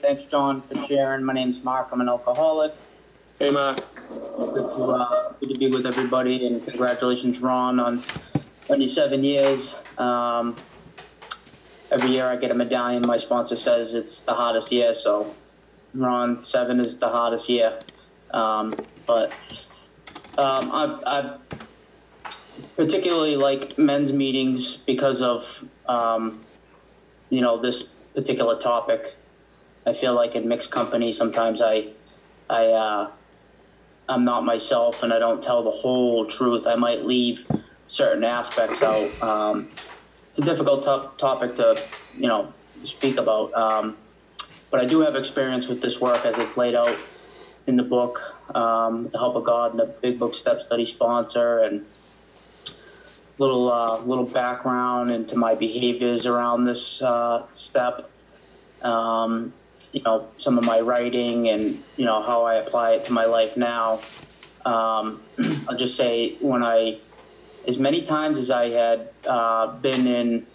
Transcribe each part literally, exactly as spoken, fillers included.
Thanks, John, for sharing. My name's Mark. I'm an alcoholic. Hey, Mark. Good to, uh, good to be with everybody, and congratulations, Ron, on twenty-seven years. Um, every year I get a medallion. My sponsor says it's the hardest year, so Ron, seven is the hardest year. Um, but um, I, I particularly like men's meetings because of, um, you know, this particular topic. I feel like in mixed company, sometimes I, I, uh, I'm not myself and I don't tell the whole truth. I might leave certain aspects out. Um, it's a difficult to- topic to, you know, speak about. Um, but I do have experience with this work as it's laid out in the book, um, with the help of God and a Big Book Step Study sponsor, and little, uh, little background into my behaviors around this, uh, step. Um, you know, some of my writing and, you know, how I apply it to my life now. Um, I'll just say when I, as many times as I had uh, been in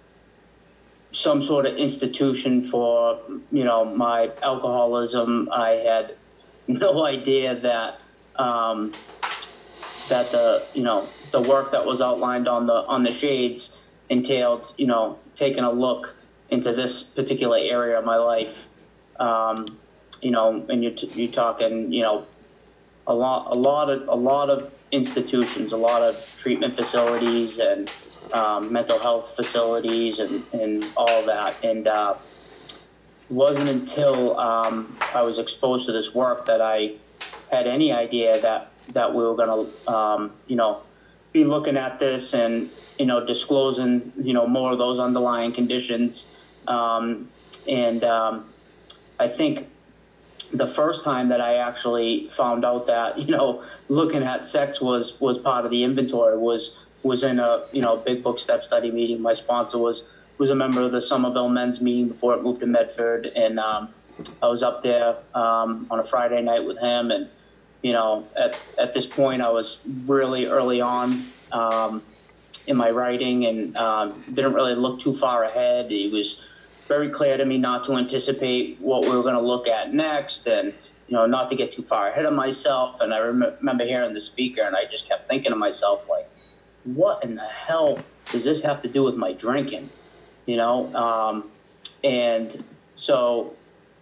some sort of institution for, you know, my alcoholism, I had no idea that, um, that the, you know, the work that was outlined on the, on the shades entailed, you know, taking a look into this particular area of my life. Um, you know, and you're, t- you're talking, you know, a lot, a lot of, a lot of institutions, a lot of treatment facilities and um, mental health facilities and, and all that. And uh, it wasn't until um, I was exposed to this work that I had any idea that, that we were going to, um, you know, be looking at this and, you know, disclosing, you know, more of those underlying conditions. Um, and um, I think the first time that I actually found out that, you know, looking at sex was, was part of the inventory was, was in a, you know, Big Book Step Study meeting. My sponsor was, was a member of the Somerville men's meeting before it moved to Medford. And um, I was up there um, on a Friday night with him. And, you know, at, at this point I was really early on um, in my writing and um, didn't really look too far ahead. He was very clear to me not to anticipate what we were going to look at next, and, you know, not to get too far ahead of myself. And I rem- remember hearing the speaker, and I just kept thinking to myself, like, what in the hell does this have to do with my drinking? You know? Um, and so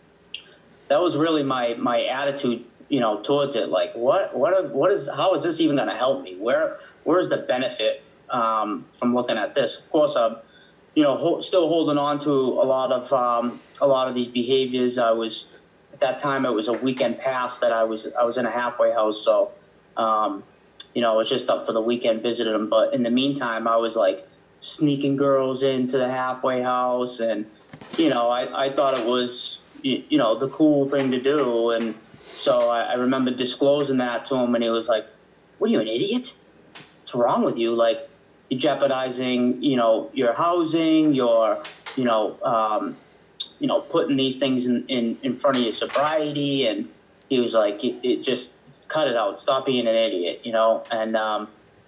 that was really my, my attitude, you know, towards it. Like, what, what, what is, how is this even going to help me? Where, where's the benefit um, from looking at this? Of course, I'm, you know, ho- still holding on to a lot of, um, a lot of these behaviors. I was, at that time, it was a weekend pass that I was, I was in a halfway house. So, um, you know, I was just up for the weekend visiting them. But in the meantime, I was like sneaking girls into the halfway house. And, you know, I, I thought it was, you, you know, the cool thing to do. And so I, I remember disclosing that to him, and he was like, what are you, an idiot? What's wrong with you? Like, you're jeopardizing, you know, your housing, your, you know, um, you know, putting these things in, in, in front of your sobriety. And he was like, it, it just cut it out. Stop being an idiot, you know? And, um,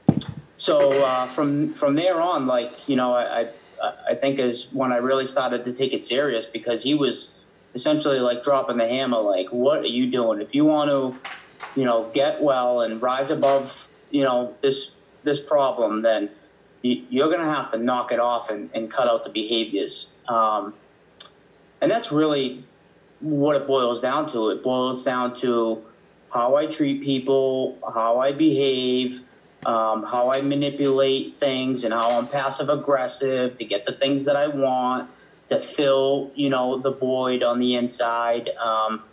so, uh, from, from there on, like, you know, I, I, I think is when I really started to take it serious, because he was essentially like dropping the hammer. Like, what are you doing? If you want to, you know, get well and rise above, you know, this, this problem, then you're going to have to knock it off and, and cut out the behaviors. Um, and that's really what it boils down to. It boils down to how I treat people, how I behave, um, how I manipulate things, and how I'm passive aggressive to get the things that I want, to fill, you know, the void on the inside. Um,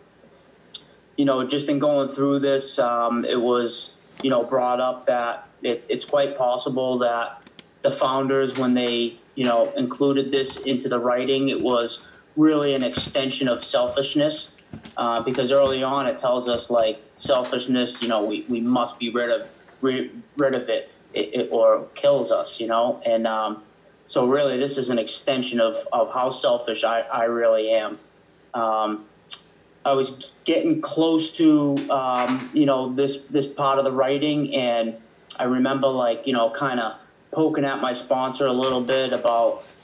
you know, just in going through this, um, it was, you know, brought up that it, it's quite possible that the founders, when they, you know, included this into the writing, it was really an extension of selfishness, uh, because early on it tells us, like, selfishness, you know, we, we must be rid of rid, rid of it, it, it or it kills us, you know. And um, so really this is an extension of, of how selfish I, I really am. Um, I was getting close to, um, you know, this, this part of the writing. And I remember, like, you know, kind of poking at my sponsor a little bit about,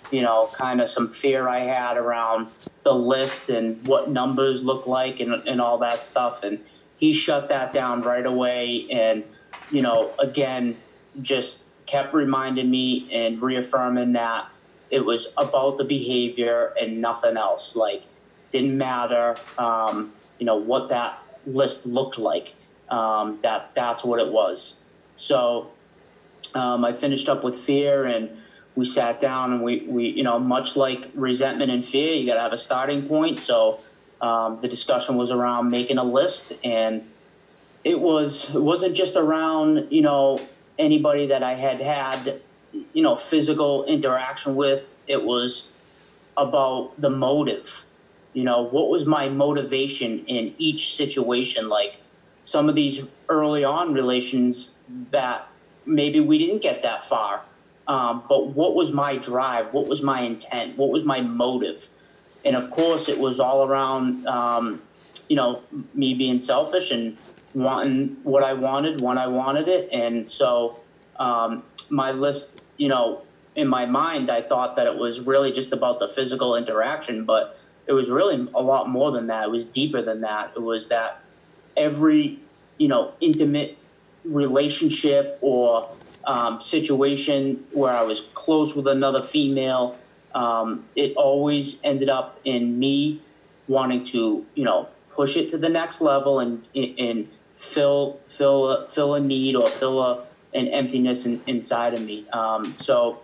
you know, kind of some fear I had around the list and what numbers look like and, and all that stuff. And he shut that down right away. And, you know, again, just kept reminding me and reaffirming that it was about the behavior and nothing else. Like, didn't matter, um, you know, what that list looked like. Um, that that's what it was. So um, I finished up with fear, and we sat down, and we, we you know, much like resentment and fear, you got to have a starting point. So um, the discussion was around making a list, and it was it wasn't just around, you know, anybody that I had had, you know, physical interaction with. It was about the motive. You know, what was my motivation in each situation? Like, some of these early on relations that maybe we didn't get that far. Um, but what was my drive? What was my intent? What was my motive? And of course, it was all around, um, you know, me being selfish and wanting what I wanted when I wanted it. And so um, my list, you know, in my mind, I thought that it was really just about the physical interaction, but it was really a lot more than that. It was deeper than that. It was that every, you know, intimate relationship or um, situation where I was close with another female, um, it always ended up in me wanting to, you know, push it to the next level and and fill fill a, fill a need or fill a an emptiness in, inside of me. Um, so,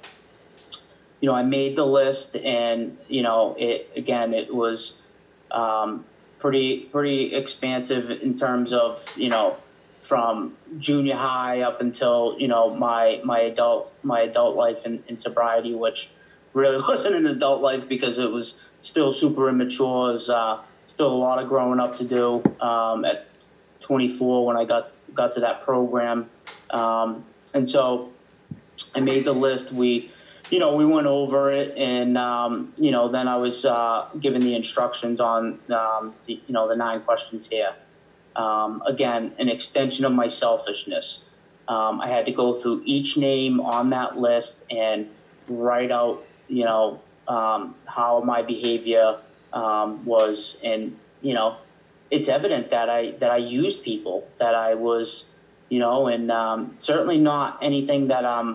you know, I made the list, and you know, it again, it was um, pretty pretty expansive in terms of, you know, from junior high up until, you know, my my adult my adult life in, in sobriety, which really wasn't an adult life because it was still super immature. It was uh, still a lot of growing up to do um, at twenty-four when I got got to that program, um, and so I made the list. We, you know, we went over it, and um, you know, then I was uh, given the instructions on, um, the, you know, the nine questions here. Um, again, an extension of my selfishness. Um, I had to go through each name on that list and write out, you know, um, how my behavior um, was, and you know, it's evident that I that I used people, that I was, you know, and um, certainly not anything that um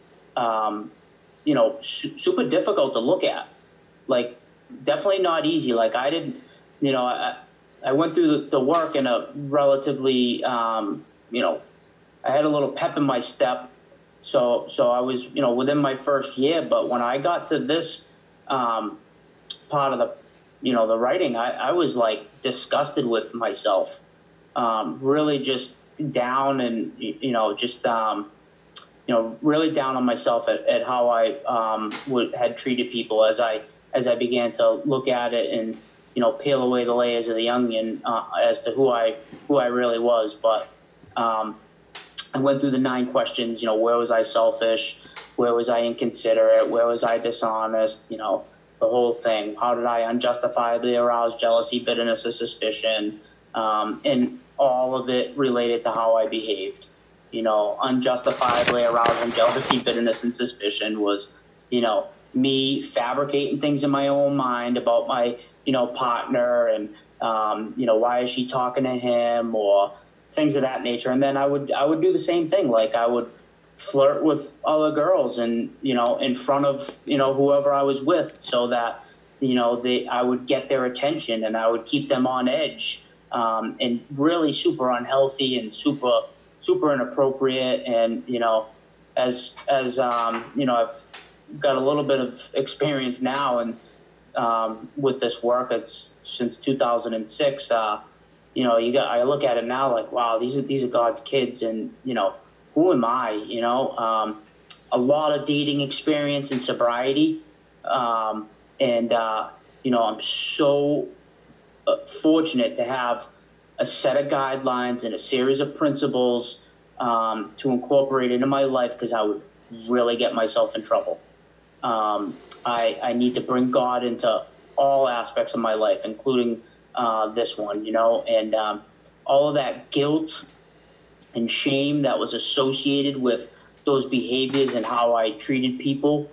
um, you know, su- super difficult to look at. Like, definitely not easy. Like, I didn't, you know, I, I went through the, the work in a relatively, um, you know, I had a little pep in my step. So, so I was, you know, within my first year. But when I got to this um, part of the, you know, the writing, I, I was like disgusted with myself. Um, really just down, and, you know, just, um, you know, really down on myself at, at how I um, would, had treated people as I as I began to look at it and, you know, peel away the layers of the onion uh, as to who I who I really was. But um, I went through the nine questions. You know, where was I selfish? Where was I inconsiderate? Where was I dishonest? You know, the whole thing. How did I unjustifiably arouse jealousy, bitterness, or suspicion? Um, and all of it related to how I behaved. You know, unjustifiably arousing jealousy, bitterness, and suspicion was, you know, me fabricating things in my own mind about my, you know, partner, and, um, you know, why is she talking to him, or things of that nature. And then I would, I would do the same thing. Like, I would flirt with other girls, and, you know, in front of, you know, whoever I was with, so that, you know, they, I would get their attention, and I would keep them on edge, um, and really super unhealthy and super, super inappropriate. And, you know, as, as, um, you know, I've got a little bit of experience now, and, um, with this work, it's since two thousand six, uh, you know, you got, I look at it now like, wow, these are, these are God's kids. And, you know, who am I, you know, um, a lot of dating experience and sobriety. Um, and, uh, you know, I'm so uh, fortunate to have a set of guidelines and a series of principles um, to incorporate into my life, because I would really get myself in trouble. Um, I, I need to bring God into all aspects of my life, including uh, this one, you know, and um, all of that guilt and shame that was associated with those behaviors and how I treated people.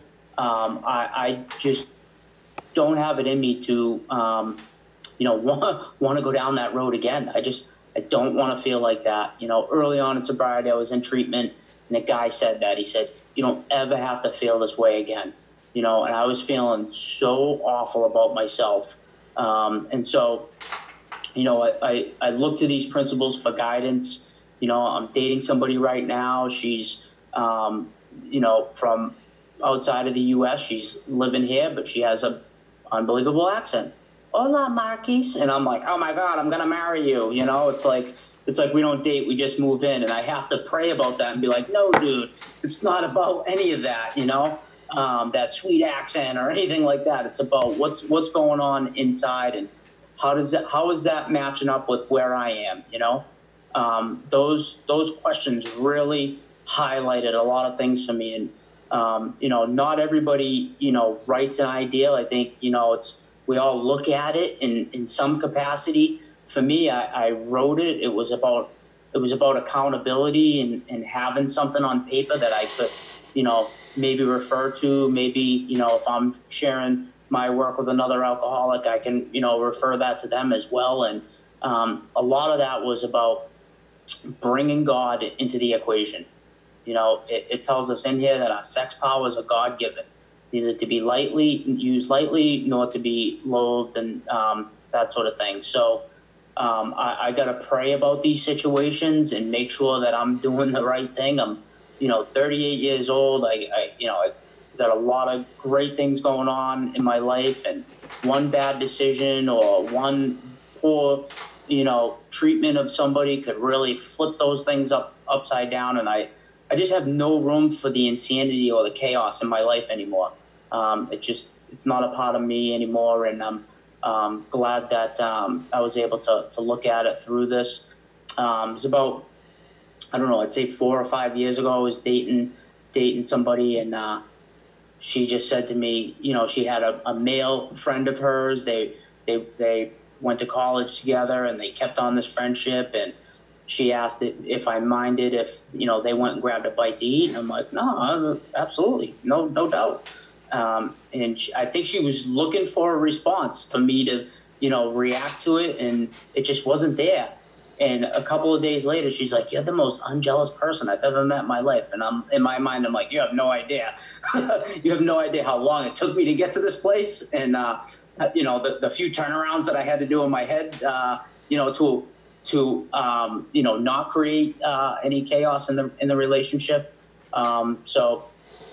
um, I, I just don't have it in me to, um, you know, want, want to go down that road again. I just, I don't want to feel like that. You know, early on in sobriety, I was in treatment, and a guy said that. He said, you don't ever have to feel this way again. You know, and I was feeling so awful about myself. Um, and so, you know, I, I, I look to these principles for guidance. You know, I'm dating somebody right now. She's, um, you know, from outside of the U S. She's living here, but she has a unbelievable accent. Hola, Marquis. And I'm like, oh my God, I'm going to marry you. You know, it's like, it's like we don't date, we just move in. And I have to pray about that and be like, no, dude, it's not about any of that, you know, um, that sweet accent or anything like that. It's about what's, what's going on inside, and how does that, how is that matching up with where I am, you know? Um, those, those questions really highlighted a lot of things for me. And, um, you know, not everybody, you know, writes an ideal. I think, you know, it's, we all look at it in, in some capacity. For me, I, I wrote it. It was about, it was about accountability and, and having something on paper that I could, you know, maybe refer to. Maybe, you know, if I'm sharing my work with another alcoholic, I can, you know, refer that to them as well. And um, a lot of that was about bringing God into the equation. You know, it, it tells us in here that our sex powers are God-given, neither to be lightly used lightly, nor to be loathed, and um, that sort of thing. So um, I, I got to pray about these situations and make sure that I'm doing the right thing. I'm, you know, thirty-eight years old. I, I you know, I got a lot of great things going on in my life, and one bad decision or one poor, you know, treatment of somebody could really flip those things up upside down. And I, I just have no room for the insanity or the chaos in my life anymore. Um, it just, it's not a part of me anymore. And I'm um, glad that um, I was able to, to look at it through this. Um, it's about, I don't know, I'd say four or five years ago, I was dating, dating somebody, and uh, she just said to me, you know, she had a, a male friend of hers. They, they, they went to college together, and they kept on this friendship. And she asked if I minded if, you know, they went and grabbed a bite to eat. And I'm like, no, absolutely. No, no doubt. Um, and she, I think she was looking for a response for me to, you know, react to it. And it just wasn't there. And a couple of days later, she's like, you're the most unjealous person I've ever met in my life. And I'm, in my mind, I'm like, you have no idea. You have no idea how long it took me to get to this place. And, uh, you know, the, the few turnarounds that I had to do in my head, uh, you know, to, to, um, you know, not create uh, any chaos in the, in the relationship. Um, so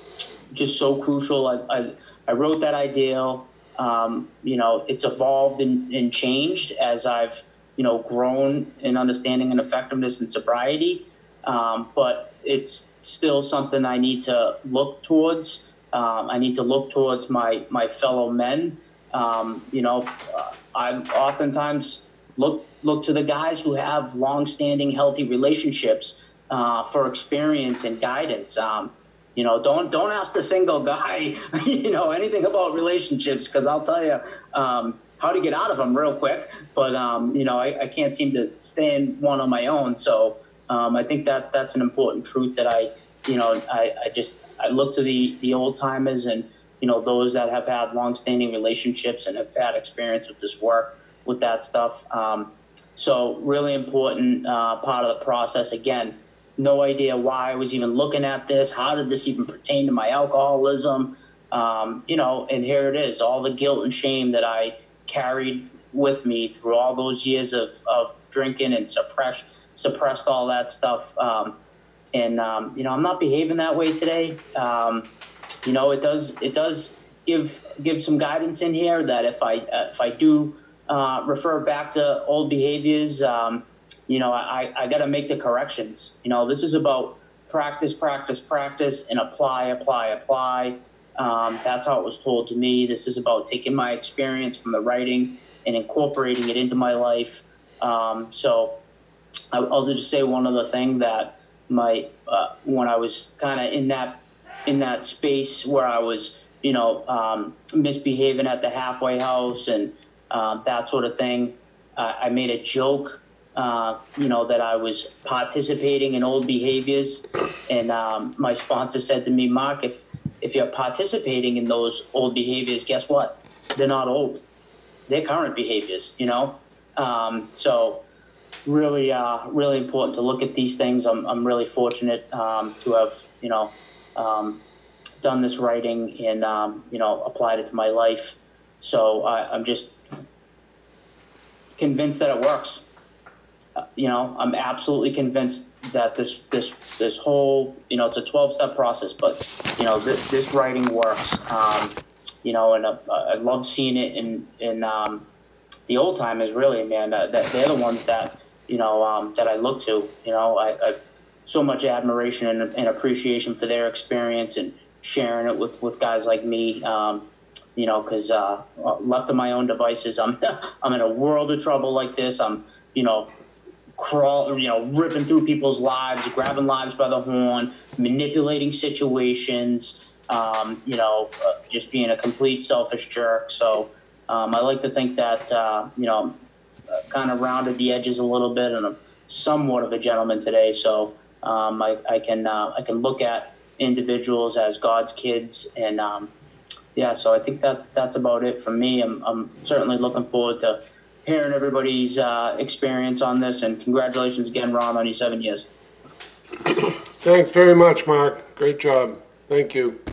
just so crucial. I, I, I wrote that ideal. Um, you know, it's evolved and, and changed as I've, you know, grown in understanding and effectiveness and sobriety. Um, but it's still something I need to look towards. Um, I need to look towards my, my fellow men. Um, you know, uh, I've oftentimes look, look to the guys who have long-standing healthy relationships uh, for experience and guidance. Um, you know, don't, don't ask the single guy, you know, anything about relationships, because I'll tell you, um, how to get out of them real quick. But, um, you know, I, I can't seem to stay in one on my own. So um, I think that that's an important truth that I, you know, I, I just, I look to the, the old timers and, you know, those that have had longstanding relationships and have had experience with this work, with that stuff. Um, so really important uh, part of the process. Again, no idea why I was even looking at this. How did this even pertain to my alcoholism? Um, you know, and here it is, all the guilt and shame that I carried with me through all those years of, of drinking and suppressed suppressed all that stuff. Um, and um, you know, I'm not behaving that way today. Um, you know, it does it does give give some guidance in here that if I uh, if I do uh, refer back to old behaviors, um, you know, I I got to make the corrections. You know, this is about practice, practice, practice, and apply, apply, apply. Um, that's how it was told to me. This is about taking my experience from the writing and incorporating it into my life. Um, so I, I'll just say one other thing that my, uh, when I was kind of in that, in that space where I was, you know, um, misbehaving at the halfway house and um, that sort of thing, uh, I made a joke, uh, you know, that I was participating in old behaviors. And um, my sponsor said to me, Mark, if, if you're participating in those old behaviors, guess what? They're not old. They're current behaviors, you know? Um, so really, uh, really important to look at these things. I'm, I'm really fortunate um, to have, you know, um, done this writing and, um, you know, applied it to my life. So I, I'm just convinced that it works. Uh, you know, I'm absolutely convinced that this, this, this whole, you know, it's a twelve step process, but you know, this, this writing works. Um, you know, and uh, I love seeing it in, in, um, the old timers, really, man, uh, that they're the ones that, you know, um, that I look to. You know, I, I've so much admiration and, and appreciation for their experience and sharing it with, with guys like me. Um, you know, because uh, left to my own devices, I'm I'm in a world of trouble like this. I'm, you know, crawl, you know, ripping through people's lives, grabbing lives by the horn, manipulating situations. Um, you know, uh, just being a complete selfish jerk. So. Um, I like to think that, uh, you know, uh, kind of rounded the edges a little bit, and I'm somewhat of a gentleman today. So um, I, I can uh, I can look at individuals as God's kids, and um, yeah. So I think that's that's about it for me. I'm I'm certainly looking forward to hearing everybody's uh, experience on this, and congratulations again, Ron, on your seven years. Thanks very much, Mark. Great job. Thank you.